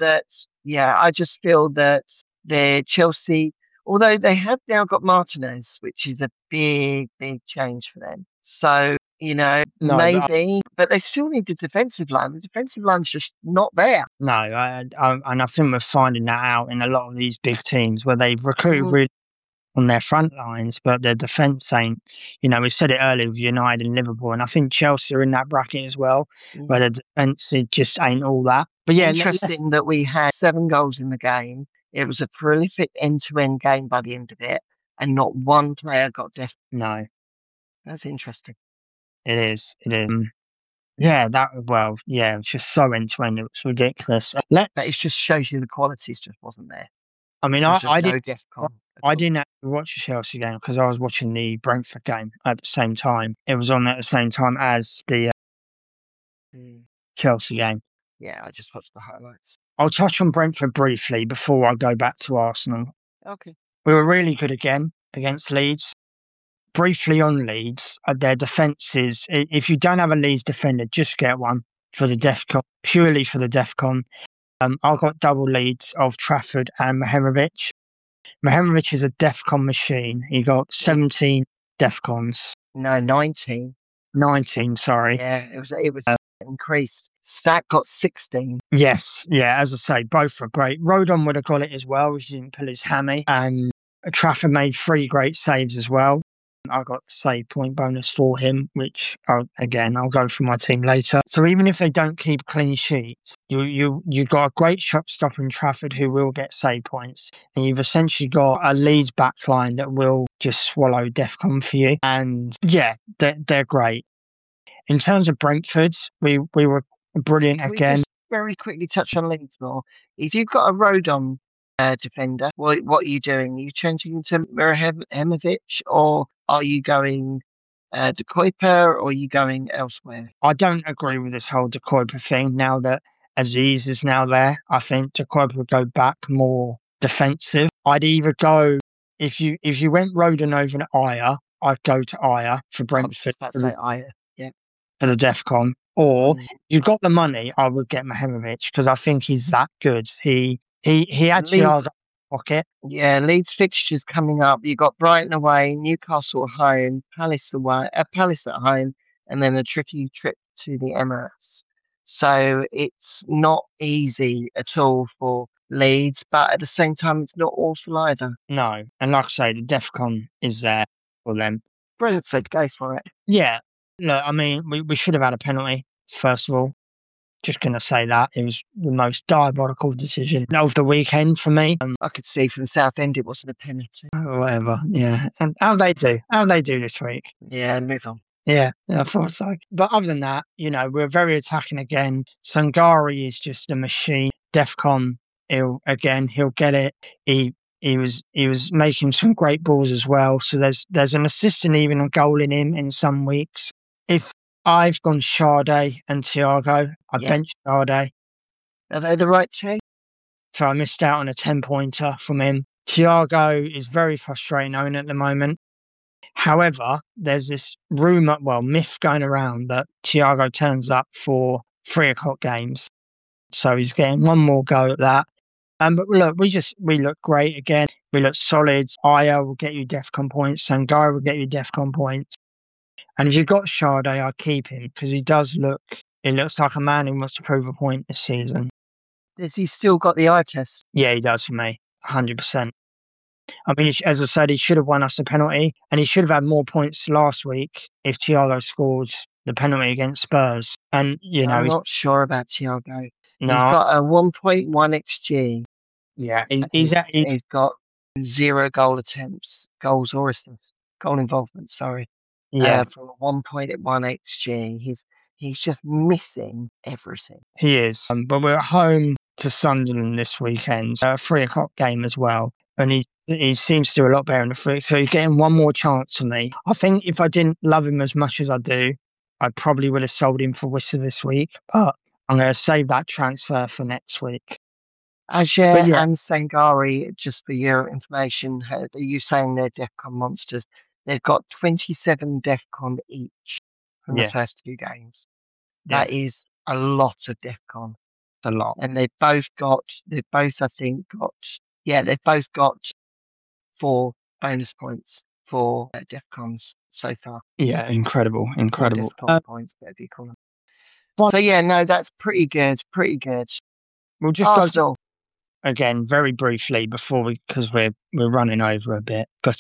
that the Chelsea, although they have now got Martinez, which is a big, big change for them. So, but they still need the defensive line. The defensive line's just not there. No, and I think we're finding that out in a lot of these big teams where they've recruited Mm. really on their front lines, but their defence ain't. We said it earlier with United and Liverpool, and I think Chelsea are in that bracket as well, where the defence just ain't all that. But yeah, Interesting that we had 7 goals in the game. It was a prolific end-to-end game by the end of it, and not one player got deaf. No, That's interesting. it is. It is. Yeah, it's just so end-to-end. It was ridiculous. But it just shows you the qualities just wasn't there. I mean, I didn't actually watch the Chelsea game because I was watching the Brentford game at the same time. It was on at the same time as the Chelsea game. Yeah, I just watched the highlights. I'll touch on Brentford briefly before I go back to Arsenal. Okay. We were really good again against Leeds. Briefly on Leeds, their defences, if you don't have a Leeds defender, just get one for the DEFCON, purely for the DEFCON. I got double leads of Trafford and Mihajlovic. Mihajlovic is a DEFCON machine. He got 17 DEFCONs. No, 19. 19, sorry. Yeah, it was increased. Stack got 16. Yes, yeah, as I say, both were great. Rodon would have got it as well, he didn't pull his hammy. And Trafford made 3 great saves as well. I got the save point bonus for him, which I'll go through my team later. So even if they don't keep clean sheets, you got a great shot stopper in Trafford who will get save points, and you've essentially got a Leeds backline that will just swallow DEFCON for you. And yeah, they're great. In terms of Brentford's, we were brilliant again. Just very quickly touch on Leeds more. If you've got a Rodon defender, what are you doing? Are you changing to Mihajlovic, or are you going De Kuyper, or are you going elsewhere? I don't agree with this whole De Kuyper thing. Now that Aziz is now there, I think De Kuyper would go back more defensive. I'd either go, if you went Rodon over to Ajer, I'd go to Ajer for Brentford for the DEFCON. Or you got the money, I would get Mihajlovic because I think he's that good. He actually got pocket. Yeah, Leeds fixtures coming up. You got Brighton away, Newcastle at home, Palace at home, and then a tricky trip to the Emirates. So it's not easy at all for Leeds, but at the same time, it's not awful either. No, and like I say, the DEFCON is there for them. Brentford, go for it. Yeah, look, I mean, we should have had a penalty, first of all. Just going to say that. It was the most diabolical decision of the weekend for me. I could see from Southend it wasn't a penalty. Whatever, yeah. And how they do this week. Yeah, move on. Yeah, I thought so. But other than that, we're very attacking again. Sangari is just a machine. DEFCON, he'll get it. He was making some great balls as well. So there's an assist and even a goal in him in some weeks. If I've gone Sade and Thiago, I benched Sade. Are they the right two? So I missed out on a 10-pointer from him. Thiago is very frustrating owner at the moment. However, there's this rumour, myth going around that Thiago turns up for 3 o'clock games. So he's getting one more go at that. But look, we look great again. We look solid. Aya will get you DEFCON points. Sangare will get you DEFCON points. And if you've got Sade, I'd keep him because he looks like a man who wants to prove a point this season. Has he still got the eye test? Yeah, he does for me, 100%. I mean, as I said, he should have won us the penalty, and he should have had more points last week if Thiago scored the penalty against Spurs. And, I'm not sure about Thiago. No. He's got a 1.1 XG. Yeah, he's got 0 goal attempts, goals or assists, goal involvement, sorry. Yeah. From a 1.1 XG. He's just missing everything. He is. But we're at home to Sunderland this weekend, a 3 o'clock game as well. And he seems to do a lot better in the free. So he's getting one more chance for me. I think if I didn't love him as much as I do, I probably would have sold him for Worcester this week. But I'm going to save that transfer for next week. Ajer and Sangare, just for your information, are you saying they're DEFCON monsters? They've got 27 DEFCON each from the first 2 games. That is a lot of DEFCON. A lot. And they've both got 4 bonus points for DEFCONs so far. Yeah, incredible. DEFCON points, whatever you call them. So that's pretty good. We'll just Arsenal. go again very briefly because we're running over a bit. But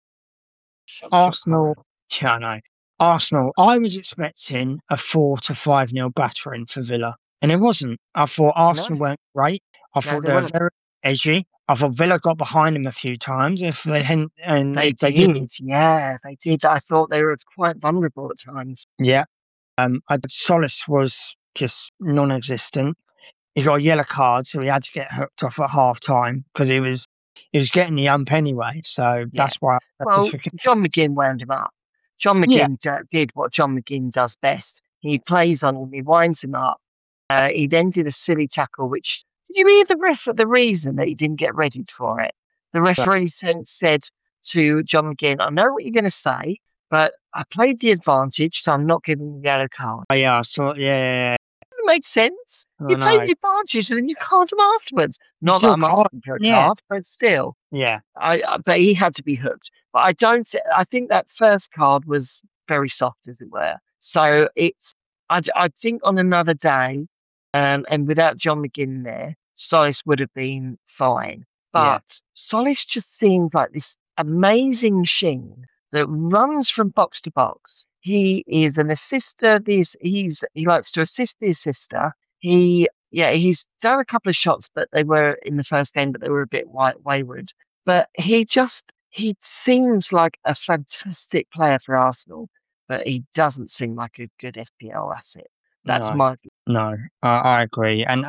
Arsenal, Arsenal. I was expecting a 4-5-0 battering for Villa, and it wasn't. I thought Arsenal weren't great. I thought they were very edgy. I thought Villa got behind them a few times. If they hadn't, and they did. Yeah, they did. I thought they were quite vulnerable at times. Yeah. Solis was just non-existent. He got a yellow card, so he had to get hooked off at half time because he was getting the ump anyway. So that's why. John McGinn wound him up. John McGinn did what John McGinn does best. He plays on him. He winds him up. He then did a silly tackle. Which did you hear the reason that he didn't get readied for it? The referee said to John McGinn, "I know what you're going to say, but I played the advantage, so I'm not giving you the yellow card." Oh, yeah, I saw. Yeah. Doesn't make sense. You played the advantage, and then you card him afterwards. Not that I'm asking for a card, but still. Yeah. But he had to be hooked. But I think that first card was very soft, as it were. So I think on another day, and without John McGinn there, Solis would have been fine. But Solis just seems like this amazing machine that runs from box to box. He is an assister. He likes to assist the assister. He's done a couple of shots, but they were in the first game, but they were a bit wayward. But he seems like a fantastic player for Arsenal, but he doesn't seem like a good FPL asset. That's my view. No, I agree. And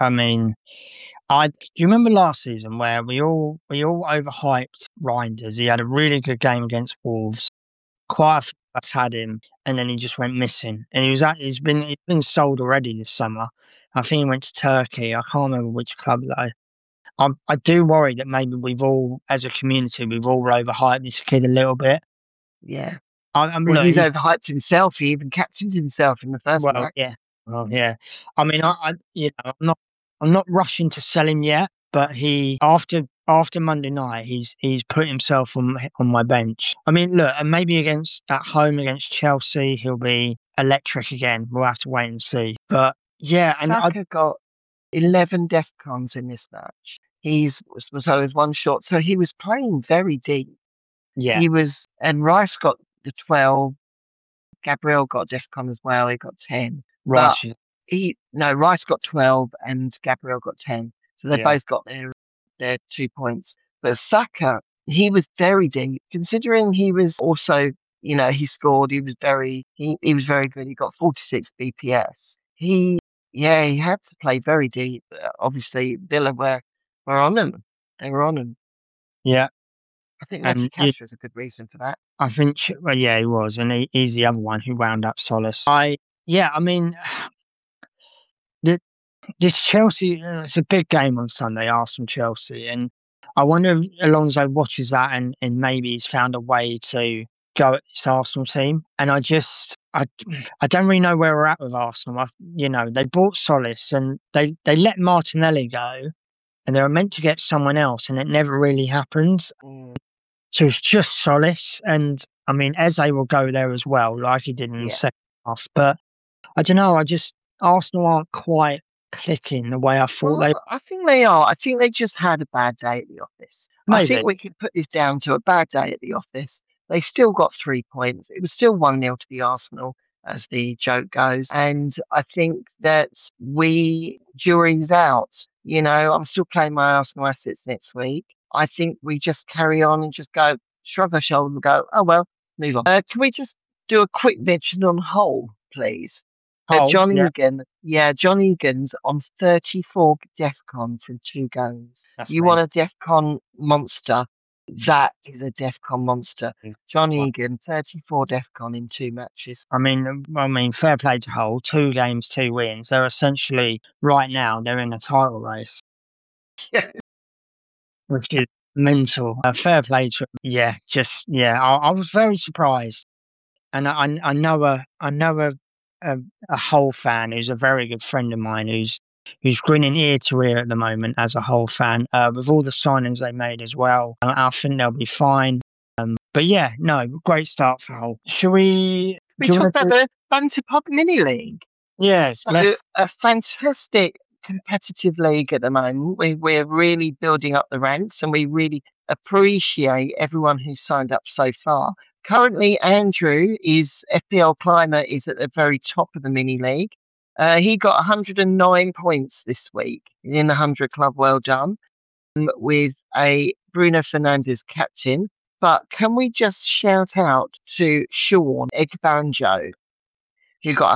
do you remember last season where we all overhyped Reinders? He had a really good game against Wolves. Quite a few of us had him, and then he just went missing. And he's been sold already this summer. I think he went to Turkey. I can't remember which club though. I do worry that maybe we've all, as a community, overhyped this kid a little bit. Yeah. He's overhyped himself. He even captained himself in the first match. Yeah. Well, yeah. I mean, I'm not rushing to sell him yet, but after Monday night, he's put himself on my bench. I mean, look, and maybe at home against Chelsea, he'll be electric again. We'll have to wait and see. But yeah, Saka got 11 DEFCONs in this match. Was one shot, so he was playing very deep. Yeah, and Rice got the 12. Gabriel got DEFCON as well. He got 10. Rice. Rice got 12 and Gabriel got 10. So they both got their 2 points. But Saka, he was very deep, considering he was also, he scored. He was very good. He got 46 BPS. He had to play very deep. Obviously, Villa were on him. They were on him. Yeah. I think Matty Cash was a good reason for that. I think, he was, and he's the other one who wound up Solis. This Chelsea, it's a big game on Sunday, Arsenal-Chelsea, and I wonder if Alonso watches that and maybe he's found a way to go at this Arsenal team. And I don't really know where we're at with Arsenal. They bought Solis and they let Martinelli go, and they were meant to get someone else, and it never really happened. So it's just Solis, and I mean Eze will go there as well, like he did in the Yeah. second half. But I don't know. Arsenal aren't quite clicking the way I thought they. Well, I think they are. I think they just had a bad day at the office. I Maybe. think we could put this down to a bad day at the office. They still got 3 points. It was still 1-0 to the Arsenal, as the joke goes. And I think that jury's out. I'm still playing my Arsenal assets next week. I think we just carry on and just go, shrug our shoulders and go, oh, well, move on. Can we just do a quick mention on Hull, please? John Egan's on 34 DEFCON from 2 goals. That's You want a DEFCON monster? That is a DEFCON monster. John Egan, 34 DEFCON in 2 matches. I mean, fair play to Hull. 2 games, 2 wins. They're essentially right now they're in a title race, Yeah. which is mental. Fair play to yeah. I was very surprised, and I know a Hull fan who's a very good friend of mine who's grinning ear to ear at the moment as a Hull fan with all the signings they made as well. I think they'll be fine. But yeah, no, great start for Hull. Should we? We talk about the Banter Pod Mini League. Yes, So a fantastic competitive league at the moment. We're really building up the ranks, and we really appreciate everyone who's signed up so far. Currently, Andrew FPL Climber is at the very top of the mini league. He got 109 points this week in the 100 club. Well done, with a Bruno Fernandes captain. But can we just shout out to Sean Egbanjo, who got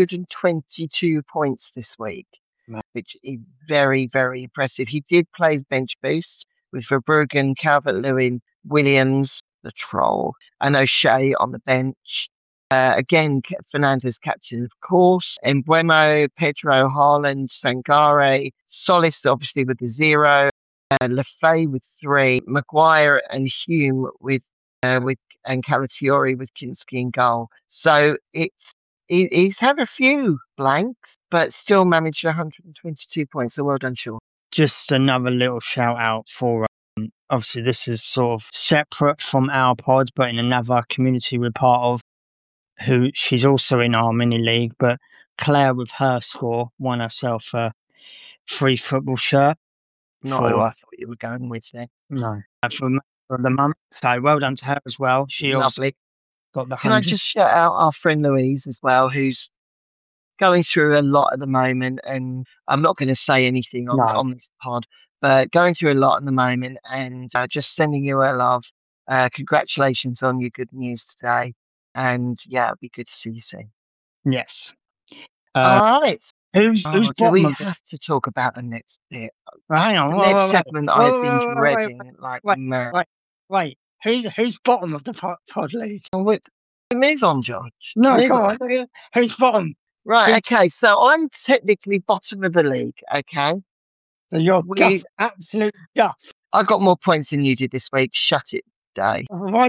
122 points this week, which is very, very impressive. He did play his bench boost with Verbruggen, Calvert-Lewin, Williams, the troll, and O'Shea on the bench. Again, Fernandes captain, of course. Mbeumo, Pedro, Haaland, Sangare, Solis, obviously, with the 0. Lefay with 3. Maguire and Hume with and Calafiori with Kinski in goal. So he's had a few blanks, but still managed 122 points. So well done, Sean. Just another little shout out for obviously this is sort of separate from our pod, but in another community we're part of, who she's also in our mini league, but Claire with her score won herself a free football shirt. Not who I thought you were going with then. No, for the month. So well done to her as well. She Lovely. Got the 100. Can I just shout out our friend Louise as well, who's going through a lot at the moment, and I'm not going to say anything on this pod, but going through a lot at the moment, and just sending you a love. Congratulations on your good news today, and yeah, it'll be good to see you soon. Yes. All right. Who's do we have to talk about the next bit? Hang on. The next segment I've been dreading like mad. Wait. Who's bottom of the pod league? We move on, George. No, come on. Who's bottom? Right. Okay. So I'm technically bottom of the league. Okay. So you're absolute guff. I got more points than you did this week. Shut it, Day.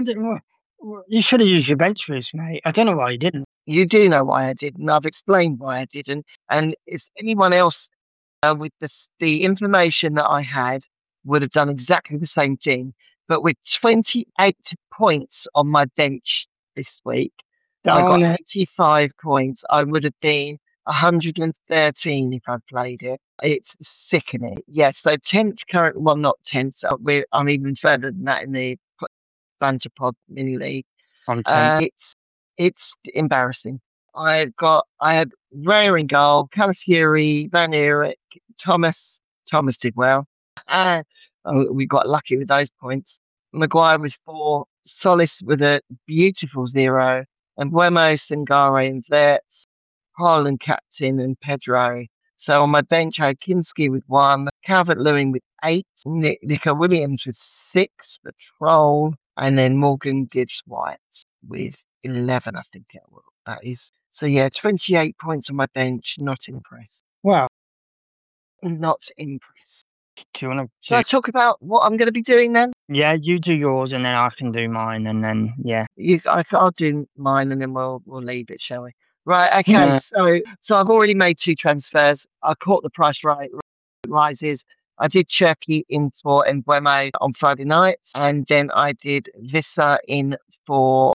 You should have used your bench boost, mate. I don't know why you didn't. You do know why I didn't. I've explained why I didn't. And is anyone else with the information that I had would have done exactly the same thing. But with 28 points on my bench this week, I got 85 points. I would have been 113 if I'd played it. It's sickening. Yes, so 10th current, well, not 10th. I'm even further than that in the Banter Pod Mini League. It's embarrassing. I had Raya in goal, Calafiori, Van Eyck, Thomas. Thomas did well. We got lucky with those points. Maguire with 4, Solis with a beautiful 0, and Mbeumo, Sangare, and Zerts, Haaland captain, and Pedro. So on my bench, I had Kinski with 1, Calvert-Lewin with 8, Nico Williams with 6, the troll, and then Morgan Gibbs-White with 11, I think that is. So yeah, 28 points on my bench. Not impressed. Wow. Not impressed. Do you want to Shall I do? talk about what I'm going to be doing then? Yeah, you do yours, and then I can do mine, and then yeah. I'll do mine and then we'll leave it, shall we? Right. Okay. Yeah. So I've already made 2 transfers. I caught the price rises. I did Cherky in for Embuemo on Friday night, and then I did Vissa in for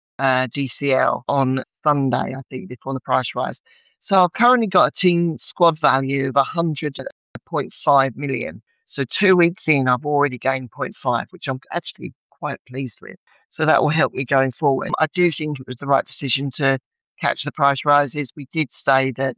DCL on Sunday, I think, before the price rise. So I've currently got a team squad value of 100.5 million. So 2 weeks in, I've already gained zero point 0.5, which I'm actually quite pleased with. So that will help me going forward. I do think it was the right decision to catch the price rises. We did say that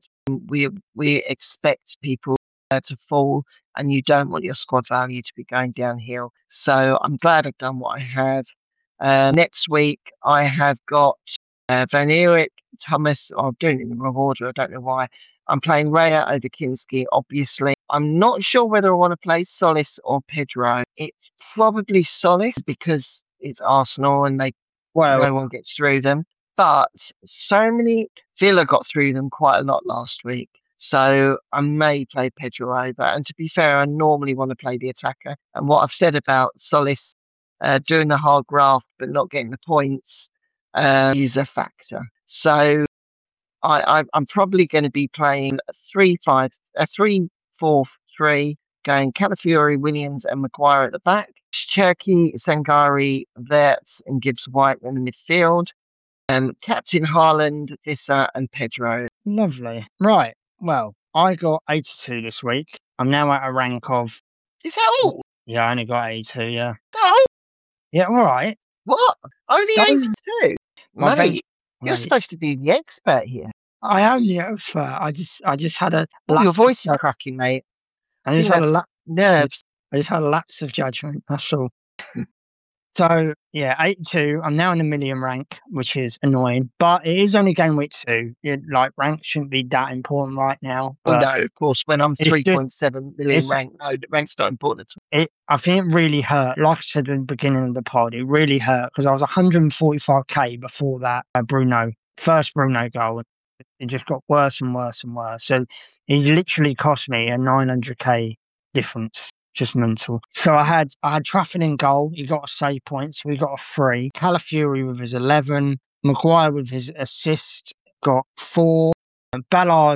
we expect people to fall, and you don't want your squad value to be going downhill. So I'm glad I've done what I have. Next week I have got Van Eerik, Thomas. Oh, I'm doing it in the wrong order. I don't know why. I'm playing Raya over Kinski, obviously. I'm not sure whether I want to play Solis or Pedro. It's probably Solis because it's Arsenal and Well, no one gets through them. But so many Villa got through them quite a lot last week. So I may play Pedro over. And to be fair, I normally want to play the attacker. And what I've said about Solis doing the hard graft but not getting the points is a factor. So I'm probably going to be playing a 3-4-3, going Calafiori, Williams, and Maguire at the back. Cherky, Sangari, Verts, and Gibbs White in the midfield. Captain Haaland, Vissa, and Pedro. lovely. Right. Well, I got 82 this week. I'm now at a rank of. Is that all? Yeah, I only got 82. Yeah. No. Yeah. All right. What? Only Don't 82? my bench. Mate, you're Mate, supposed to be the expert here. I am the expert. I just had a Oh, your lapse. voice is cracking, mate. I I just think had a that's nerves. I just had a lapse of judgment. That's all. So yeah, 82. I'm now in the million rank, which is annoying, but it is only game week 2. Like rank shouldn't be that important right now, Well, but no, of course, when I'm it's just 3.7 million it's ranked, no, the rank's not important at it. I think it really hurt. Like I said in the beginning of the pod, it really hurt because I was 145k before that first Bruno goal. It just got worse and worse and worse. So he's literally cost me a 900k difference. Just mental. So I had Trafford in goal. He got a save points. We got a 3. Calafiori with his 11. Maguire with his assist got 4. And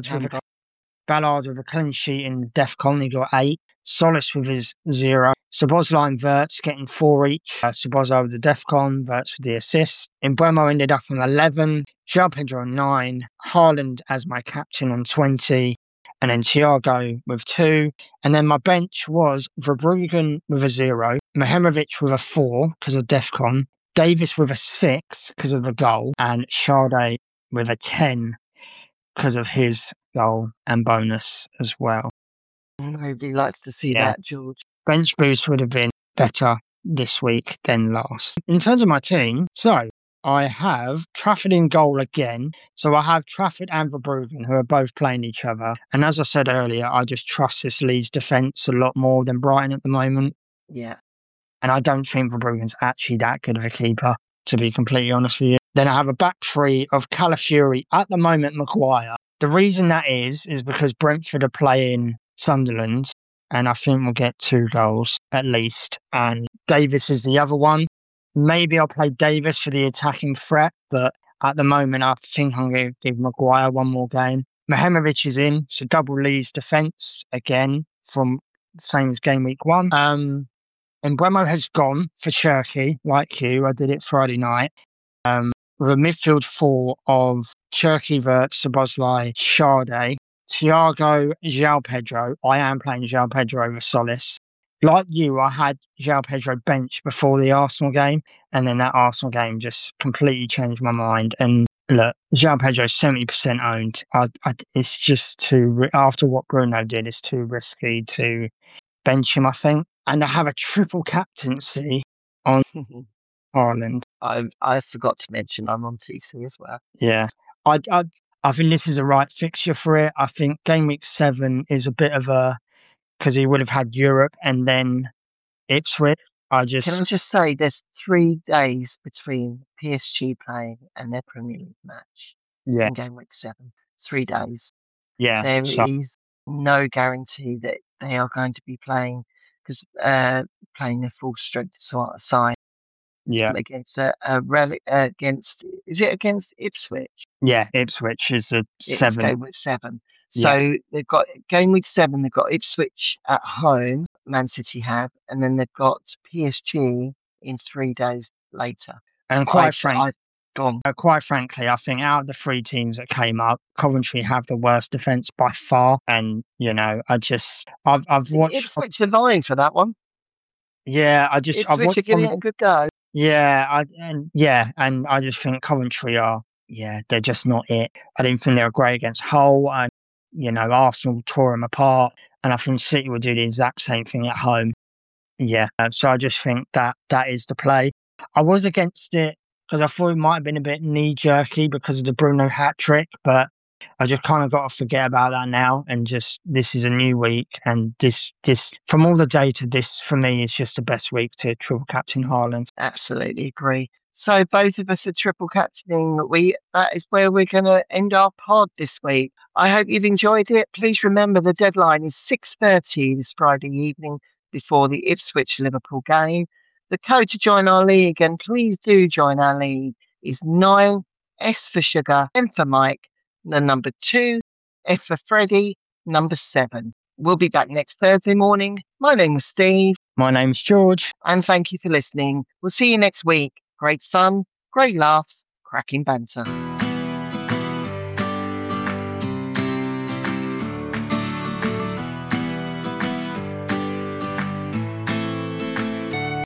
Ballard with a clean sheet in Defcon. He got 8. Solis with his 0. Szoboszlai and Verts getting 4 each. Szoboszlai with the Defcon, Verts with the assist. Embuemo ended up on 11. João Pedro on 9. Haaland as my captain on 20. And then Thiago with 2. And then my bench was Verbruggen with a 0. Mehimovic with a 4 because of Defcon. Davis with a 6 because of the goal. And Sade with a 10 because of his goal and bonus as well. Nobody likes to see Yeah. that, George. Bench boost would have been better this week than last. In terms of my team, so I have Trafford in goal again. So I have Trafford and Verbruggen, who are both playing each other. And as I said earlier, I just trust this Leeds defence a lot more than Brighton at the moment. Yeah. And I don't think Verbruggen's actually that good of a keeper, to be completely honest with you. Then I have a back 3 of Calafiori, at the moment Maguire. The reason that is because Brentford are playing Sunderland, and I think we'll get 2 goals at least. And Davis is the other one. Maybe I'll play Davis for the attacking threat, but at the moment I think I'm going to give Maguire one more game. Mehimovic is in, so double Leeds defence again from the same as game week 1. And Embuemo has gone for Cherky, like you. I did it Friday night. With a midfield 4 of Cherky, Verts, Szoboszlai, Sade, Thiago, João Pedro. I am playing João Pedro over Solis. Like you, I had João Pedro bench before the Arsenal game, and then that Arsenal game just completely changed my mind. And look, João Pedro is 70% owned. It's just after what Bruno did, it's too risky to bench him, I think. And I have a triple captaincy on Haaland. I forgot to mention I'm on TC as well. Yeah. I think this is the right fixture for it. I think game week 7 is a bit of because he would have had Europe and then Ipswich. Can I just say there's 3 days between PSG playing and their Premier League match in game week 7. 3 days. Yeah. There is no guarantee that they are going to be playing because playing their full strength side Yeah. against is it against Ipswich? Yeah. Ipswich is a It's 7. game week 7. Yeah. So they've got game week 7. They've got Ipswich at home. Man City have, and then they've got PSG in 3 days later. And Gone. quite frankly, I think out of the 3 teams that came up, Coventry have the worst defence by far. And, I've watched, Ipswich are vying for that one. I've watched, Ipswich are giving it a good go. and I just think Coventry they're just not it. I didn't think they were great against Hull, and, Arsenal tore them apart. And I think City would do the exact same thing at home. So I just think that is the play. I was against it because I thought it might have been a bit knee-jerky because of the Bruno hat-trick, but I just kind of got to forget about that now, and just, this is a new week, and this from all the data, this for me is just the best week to triple captain Haaland. Absolutely agree. So both of us are triple captaining. That is where we're going to end our pod this week. I hope you've enjoyed it. Please remember the deadline is 6:30 this Friday evening before the Ipswich Liverpool game. The code to join our league, and please do join our league, is 9, S for sugar, M for Mike, the number 2, F for Freddie, number 7. We'll be back next Thursday morning. My name is Steve. My name's George. And thank you for listening. We'll see you next week. Great fun, great laughs, cracking banter.